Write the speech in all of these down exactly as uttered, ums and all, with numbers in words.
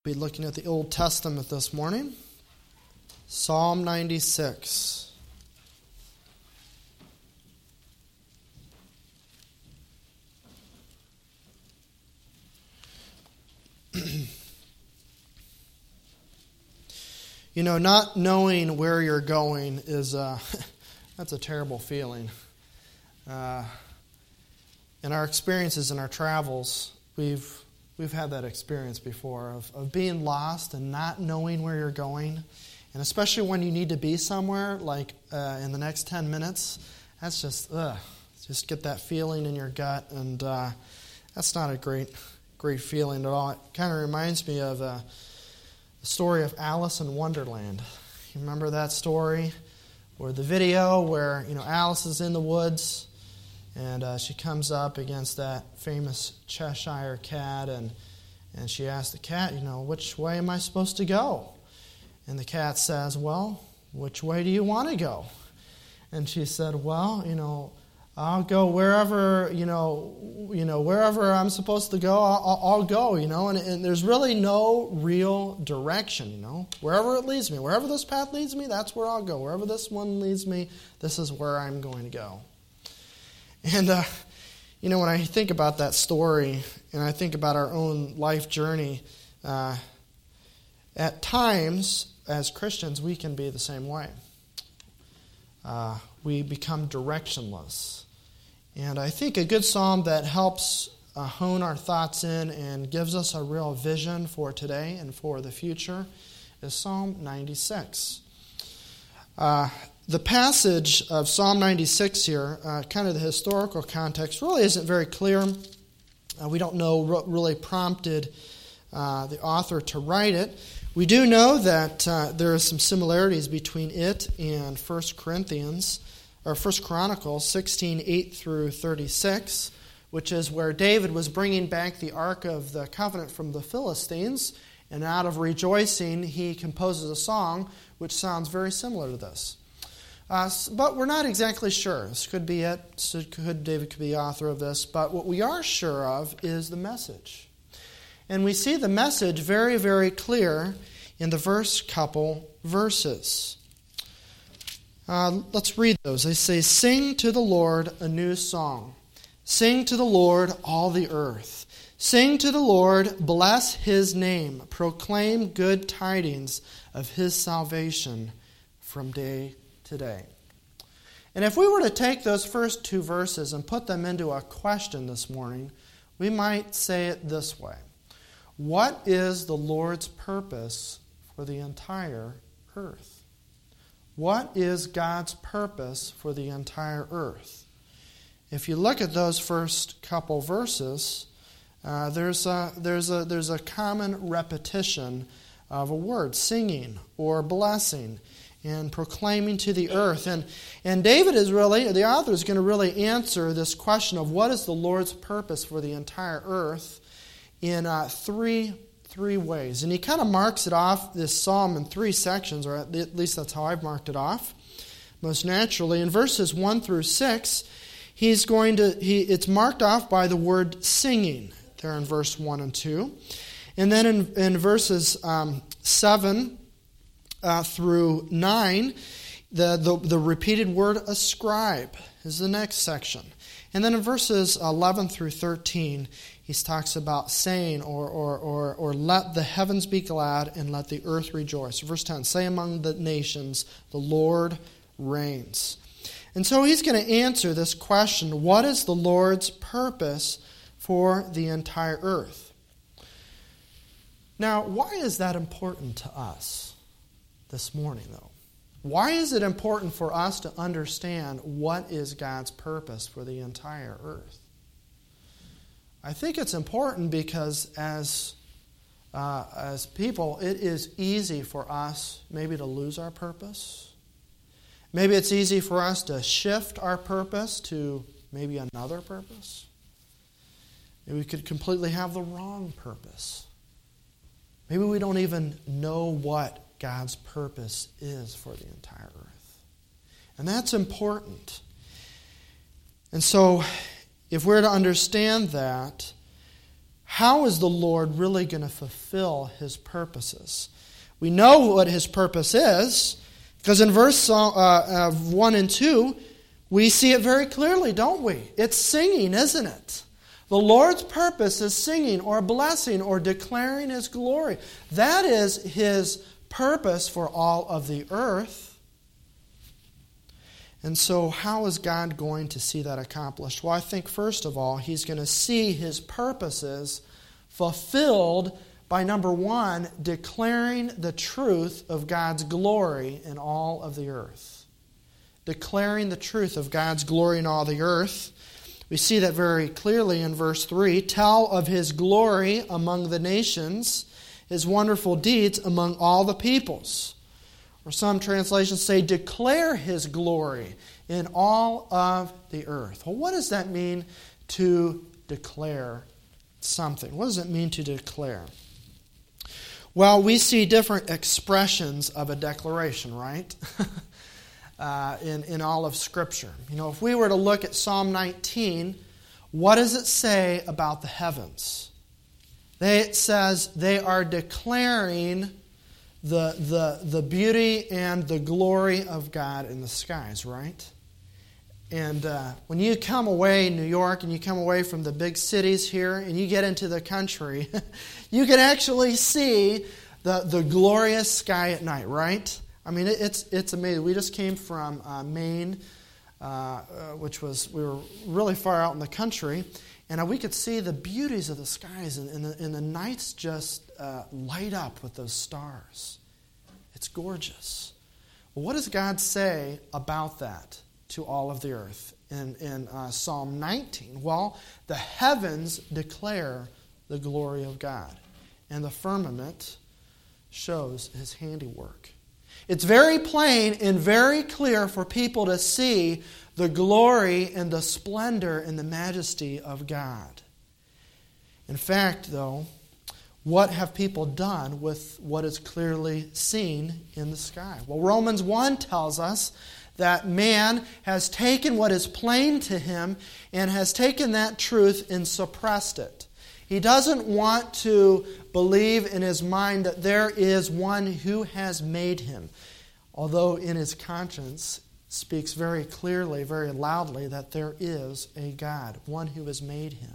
We'll be looking at the Old Testament this morning. Psalm ninety-six. You know, not knowing where you're going is uh, that's a terrible feeling. Uh, in our experiences, in our travels, we've we've had that experience before of, of being lost and not knowing where you're going, and especially when you need to be somewhere, like uh, in the next ten minutes. That's just ugh, just get that feeling in your gut, and uh, that's not a great great feeling at all. It kind of reminds me of Uh, The story of Alice in Wonderland. You remember that story? Or the video where, you know, Alice is in the woods and uh, she comes up against that famous Cheshire cat and and she asks the cat, you know, which way am I supposed to go? And the cat says, well, which way do you want to go? And she said, well, you know, I'll go wherever, you know, you know, wherever I'm supposed to go, I'll, I'll go, you know, and, and there's really no real direction, you know. Wherever it leads me, wherever this path leads me, that's where I'll go. Wherever this one leads me, this is where I'm going to go. And, uh, you know, when I think about that story and I think about our own life journey, uh, at times, as Christians, we can be the same way. Uh, we become directionless. And I think a good psalm that helps uh, hone our thoughts in and gives us a real vision for today and for the future is Psalm ninety-six. Uh, the passage of Psalm ninety-six here, uh, kind of the historical context, really isn't very clear. Uh, we don't know what really prompted uh, the author to write it. We do know that uh, there are some similarities between it and First Corinthians, or First Chronicles sixteen, eight through thirty-six, which is where David was bringing back the Ark of the Covenant from the Philistines, and out of rejoicing, he composes a song which sounds very similar to this. Uh, but we're not exactly sure. This could be it. So could David could be the author of this. But what we are sure of is the message. And we see the message very, very clear in the first couple verses. Uh, let's read those. They say, sing to the Lord a new song. Sing to the Lord all the earth. Sing to the Lord, bless his name. Proclaim good tidings of his salvation from day to day. And if we were to take those first two verses and put them into a question this morning, we might say it this way. What is the Lord's purpose for the entire earth? What is God's purpose for the entire earth? If you look at those first couple verses, uh, there's a, there's a, there's a common repetition of a word, singing or blessing and proclaiming to the earth. And, and David is really, the author is going to really answer this question of what is the Lord's purpose for the entire earth in uh, three three ways. And he kind of marks it off, this psalm, in three sections, or at least that's how I've marked it off, most naturally. In verses one through six, he's going to, he it's marked off by the word singing, there in verse one and two. And then in, in verses um, seven uh, through nine, the, the, the repeated word ascribe is the next section. And then in verses eleven through thirteen, he talks about saying, or, or, or, or let the heavens be glad and let the earth rejoice. Verse ten, say among the nations, the Lord reigns. And so he's going to answer this question, what is the Lord's purpose for the entire earth? Now, why is that important to us this morning, though? Why is it important for us to understand what is God's purpose for the entire earth? I think it's important because as uh, as people, it is easy for us maybe to lose our purpose. Maybe it's easy for us to shift our purpose to maybe another purpose. Maybe we could completely have the wrong purpose. Maybe we don't even know what God's purpose is for the entire earth. And that's important. And so, if we're to understand that, how is the Lord really going to fulfill His purposes? We know what His purpose is, because in verse uh, uh, one and two, we see it very clearly, don't we? It's singing, isn't it? The Lord's purpose is singing or blessing or declaring His glory. That is His purpose for all of the earth. And so how is God going to see that accomplished? Well, I think first of all, He's going to see His purposes fulfilled by, number one, declaring the truth of God's glory in all of the earth. Declaring the truth of God's glory in all the earth. We see that very clearly in verse three. Tell of His glory among the nations, His wonderful deeds among all the peoples. Or some translations say, declare His glory in all of the earth. Well, what does that mean to declare something? What does it mean to declare? Well, we see different expressions of a declaration, right? uh, in, in all of Scripture. You know, if we were to look at Psalm nineteen, what does it say about the heavens? They, it says they are declaring the, the, the beauty and the glory of God in the skies, right? And uh, when you come away in New York and you come away from the big cities here and you get into the country, you can actually see the, the glorious sky at night, right? I mean, it, it's it's amazing. We just came from uh, Maine, uh, uh, which was, we were really far out in the country, and uh, we could see the beauties of the skies, and, and, the, and the nights just uh, light up with those stars. It's gorgeous. Well, what does God say about that to all of the earth in, in uh, Psalm nineteen? Well, the heavens declare the glory of God, and the firmament shows His handiwork. It's very plain and very clear for people to see the glory and the splendor and the majesty of God. In fact, though, what have people done with what is clearly seen in the sky? Well, Romans one tells us that man has taken what is plain to him and has taken that truth and suppressed it. He doesn't want to believe in his mind that there is one who has made him, although in his conscience speaks very clearly, very loudly, that there is a God, one who has made him.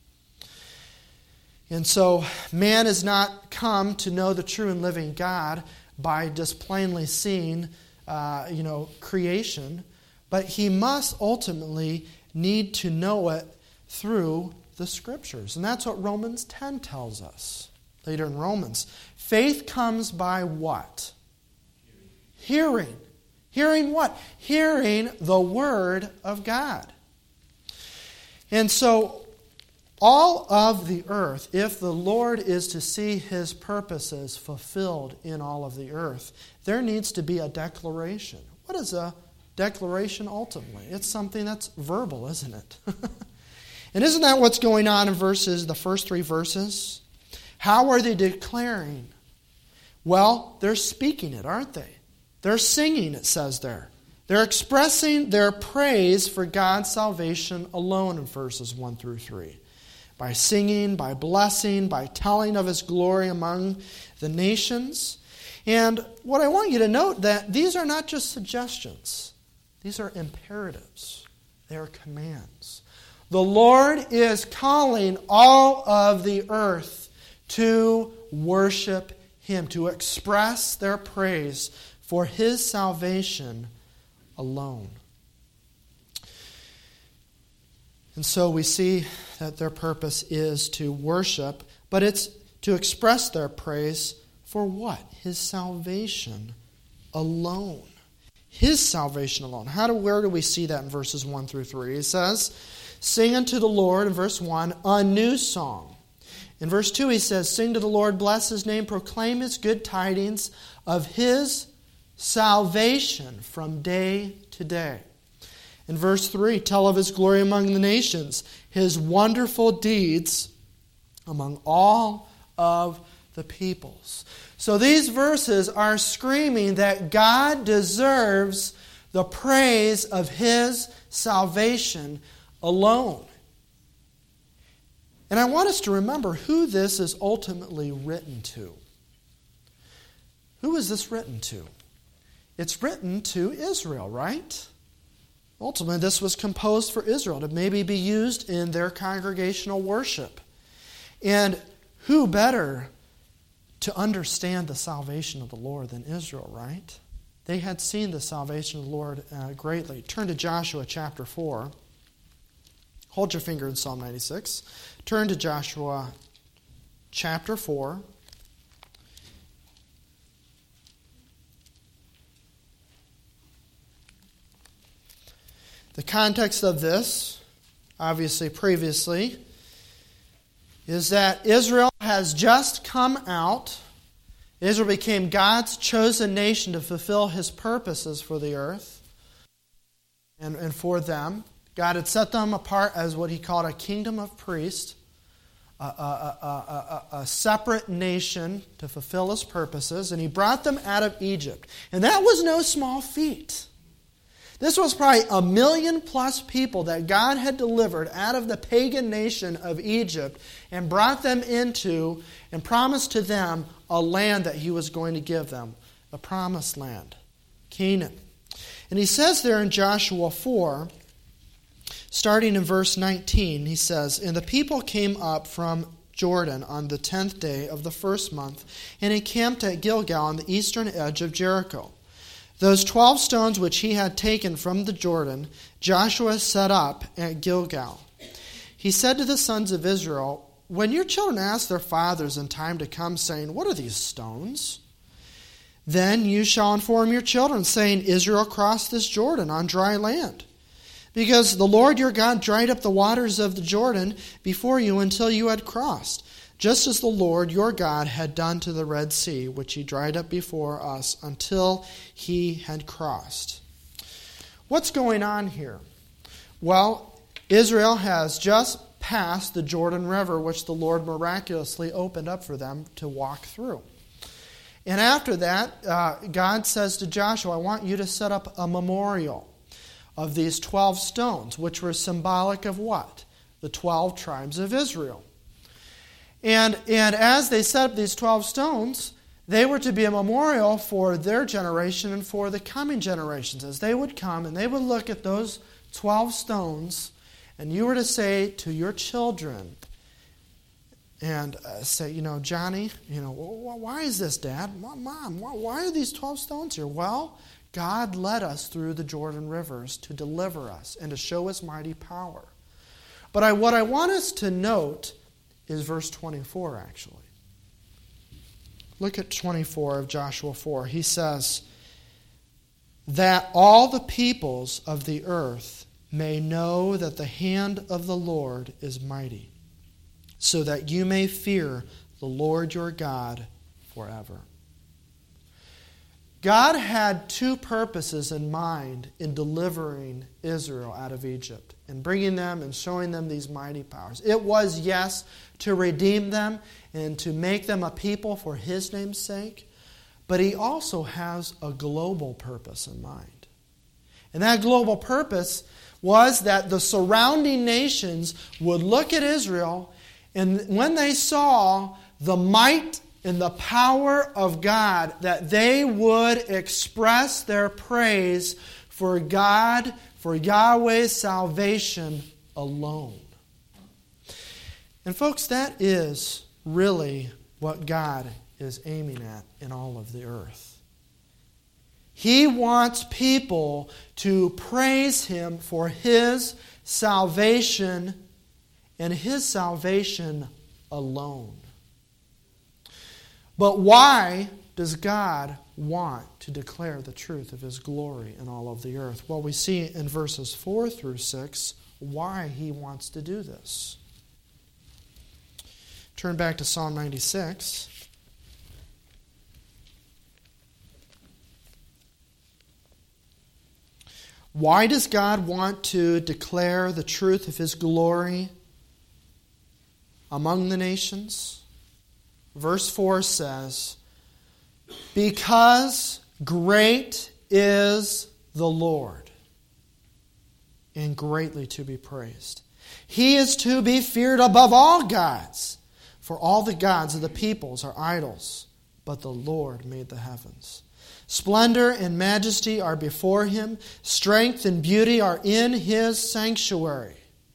And so man has not come to know the true and living God by just plainly seeing uh, you know, creation, but he must ultimately need to know it through the Scriptures. And that's what Romans ten tells us later in Romans. Faith comes by what? Hearing. Hearing. Hearing what? Hearing the Word of God. And so all of the earth, if the Lord is to see His purposes fulfilled in all of the earth, there needs to be a declaration. What is a declaration ultimately? It's something that's verbal, isn't it? And isn't that what's going on in verses, the first three verses? How are they declaring? Well, they're speaking it, aren't they? They're singing, it says there. They're expressing their praise for God's salvation alone in verses one through three. By singing, by blessing, by telling of His glory among the nations. And what I want you to note that these are not just suggestions. These are imperatives. They are commands. The Lord is calling all of the earth to worship Him, to express their praise for His salvation alone. And so we see that their purpose is to worship, but it's to express their praise for what? His salvation alone. His salvation alone. How do, where do we see that in verses one through three? It says, sing unto the Lord, in verse one, a new song. In verse two he says, sing to the Lord, bless His name, proclaim His good tidings of His salvation from day to day. In verse three, tell of His glory among the nations, His wonderful deeds among all of the peoples. So these verses are screaming that God deserves the praise of His salvation alone. And I want us to remember who this is ultimately written to. Who is this written to? It's written to Israel, right? Ultimately, this was composed for Israel to maybe be used in their congregational worship. And who better to understand the salvation of the Lord than Israel, right? They had seen the salvation of the Lord uh, greatly. Turn to Joshua chapter four. Hold your finger in Psalm ninety-six. Turn to Joshua chapter four. The context of this, obviously previously, is that Israel has just come out. Israel became God's chosen nation to fulfill His purposes for the earth and, and for them. God had set them apart as what He called a kingdom of priests, a, a, a, a, a separate nation to fulfill His purposes, and He brought them out of Egypt. And that was no small feat. This was probably a million plus people that God had delivered out of the pagan nation of Egypt and brought them into and promised to them a land that He was going to give them, the promised land, Canaan. And He says there in Joshua four, starting in verse nineteen, He says, "And the people came up from Jordan on the tenth day of the first month and encamped at Gilgal on the eastern edge of Jericho. Those twelve stones which he had taken from the Jordan, Joshua set up at Gilgal. He said to the sons of Israel, 'When your children ask their fathers in time to come, saying, What are these stones? Then you shall inform your children, saying, Israel crossed this Jordan on dry land. Because the Lord your God dried up the waters of the Jordan before you until you had crossed, just as the Lord your God had done to the Red Sea, which He dried up before us until He had crossed.'" What's going on here? Well, Israel has just passed the Jordan River, which the Lord miraculously opened up for them to walk through. And after that, uh, God says to Joshua, "I want you to set up a memorial of these twelve stones," which were symbolic of what? The twelve tribes of Israel. And, and as they set up these twelve stones, they were to be a memorial for their generation and for the coming generations. As they would come and they would look at those twelve stones, and you were to say to your children, and uh, say, you know, Johnny, you know, why is this, Dad? Mom, why are these twelve stones here? Well, God led us through the Jordan rivers to deliver us and to show His mighty power. But I, what I want us to note is verse twenty-four, actually. Look at twenty-four of Joshua four. He says, "That all the peoples of the earth may know that the hand of the Lord is mighty, so that you may fear the Lord your God forever." God had two purposes in mind in delivering Israel out of Egypt and bringing them and showing them these mighty powers. It was, yes, to redeem them and to make them a people for His name's sake, but He also has a global purpose in mind. And that global purpose was that the surrounding nations would look at Israel, and when they saw the might in the power of God, that they would express their praise for God, for Yahweh's salvation alone. And folks, that is really what God is aiming at in all of the earth. He wants people to praise Him for His salvation and His salvation alone. But why does God want to declare the truth of His glory in all of the earth? Well, we see in verses four through six why He wants to do this. Turn back to Psalm ninety-six. Why does God want to declare the truth of His glory among the nations? Verse four says, "Because great is the Lord, and greatly to be praised. He is to be feared above all gods, for all the gods of the peoples are idols, but the Lord made the heavens. Splendor and majesty are before him. Strength and beauty are in his sanctuary.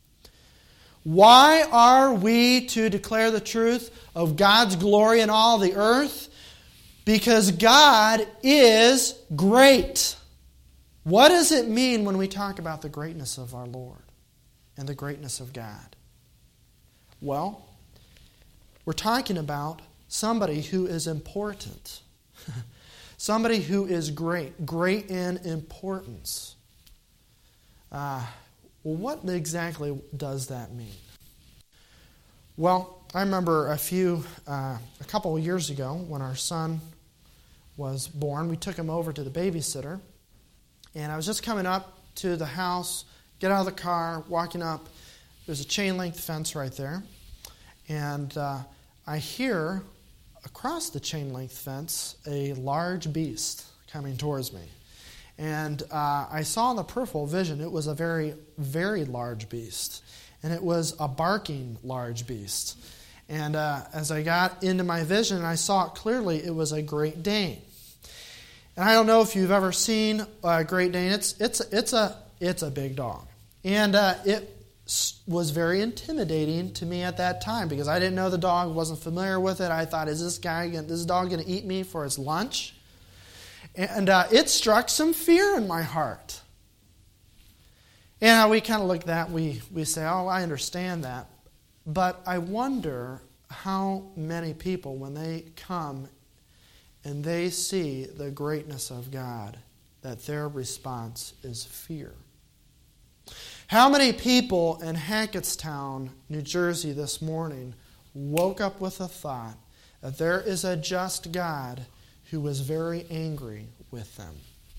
Why are we to declare the truth of God's glory in all the earth? Because God is great. What does it mean when we talk about the greatness of our Lord and the greatness of God? Well, we're talking about somebody who is important. Somebody who is great, great in importance. Uh, well, what exactly does that mean? Well, I remember a few, uh, a couple of years ago when our son was born, we took him over to the babysitter, and I was just coming up to the house, get out of the car, walking up. There's a chain link fence right there, and uh, I hear across the chain link fence a large beast coming towards me. And uh, I saw in the peripheral vision it was a very, very large beast. And it was a barking large beast. And uh, as I got into my vision, I saw it clearly, it was a Great Dane. And I don't know if you've ever seen a Great Dane. It's it's it's a it's a big dog, and uh, it was very intimidating to me at that time because I didn't know the dog, wasn't familiar with it. I thought, is this guy, gonna, this dog, going to eat me for his lunch? And uh, it struck some fear in my heart. And we kind of look at that, we, we say, oh, I understand that. But I wonder how many people, when they come and they see the greatness of God, that their response is fear. How many people in Hackettstown, New Jersey this morning woke up with a thought that there is a just God who was very angry with them?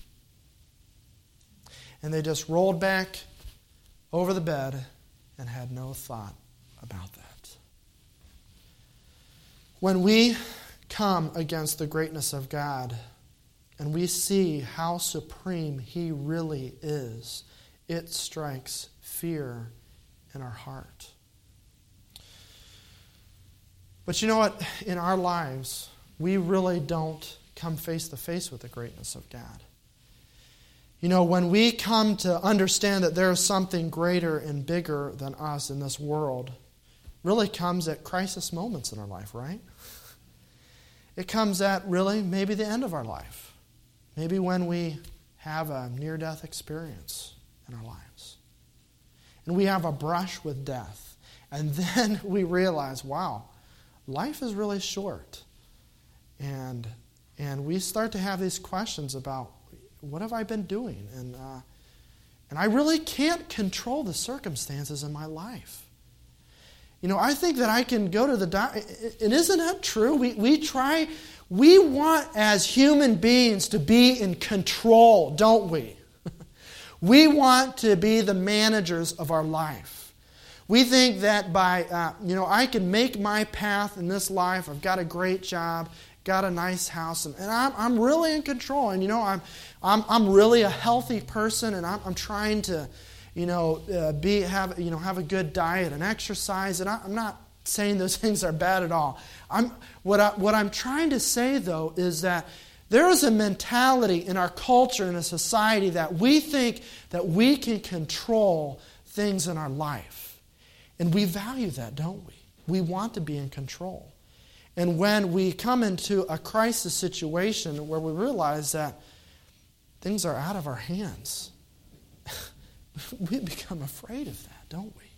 And they just rolled back over the bed and had no thought about that. When we come against the greatness of God and we see how supreme He really is, it strikes fear in our heart. But you know what? In our lives, we really don't come face to face with the greatness of God. You know, when we come to understand that there is something greater and bigger than us in this world, really comes at crisis moments in our life, right? It comes at really maybe the end of our life. Maybe when we have a near-death experience in our lives. And we have a brush with death. And then we realize, wow, life is really short. And, and we start to have these questions about, what have I been doing? And, uh, and I really can't control the circumstances in my life. You know, I think that I can go to the doctor. And isn't that true? We, we try, we want as human beings to be in control, don't we? We want to be the managers of our life. We think that by, uh, you know, I can make my path in this life. I've got a great job, got a nice house, and, and I'm, I'm really in control. And, you know, I'm, I'm, I'm really a healthy person, and I'm, I'm trying to, you know, uh, be have you know have a good diet and exercise. And I, I'm not saying those things are bad at all. I'm what I, what I'm trying to say though is that there is a mentality in our culture and a society that we think that we can control things in our life, and we value that, don't we? We want to be in control. And when we come into a crisis situation where we realize that things are out of our hands, we become afraid of that, don't we?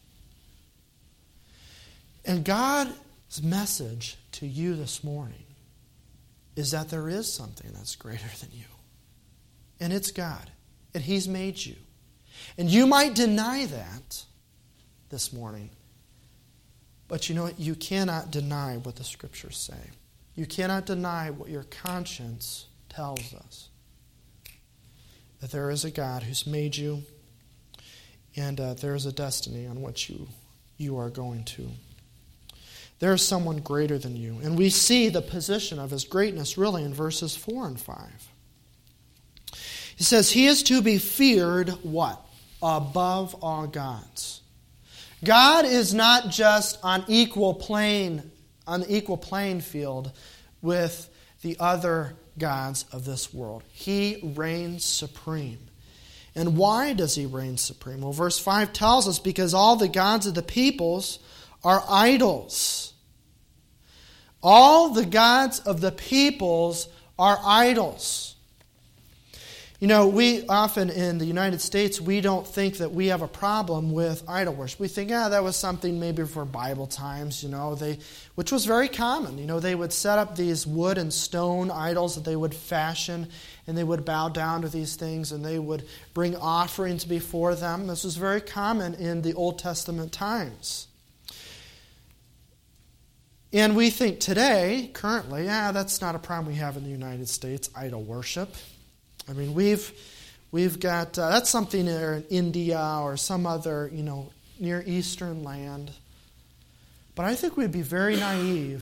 And God's message to you this morning is that there is something that's greater than you. And it's God. And He's made you. And you might deny that this morning. But you know what? You cannot deny what the Scriptures say. You cannot deny what your conscience tells us. That there is a God who's made you, and uh, there is a destiny on which you, you are going to. There is someone greater than you. And we see the position of His greatness really in verses four and five. He says, He is to be feared, what? Above all gods. God is not just on equal plane, on the equal playing field with the other gods of this world. He reigns supreme. And why does he reign supreme? Well, verse five tells us, because all the gods of the peoples are idols. All the gods of the peoples are idols. You know, we often in the United States, we don't think that we have a problem with idol worship. We think, yeah, that was something maybe for Bible times, you know, they, which was very common. You know, they would set up these wood and stone idols that they would fashion, and they would bow down to these things, and they would bring offerings before them. This was very common in the Old Testament times. And we think today, currently, yeah, that's not a problem we have in the United States, idol worship. I mean, we've we've got, uh, that's something in India or some other, you know, Near Eastern land. But I think we'd be very naive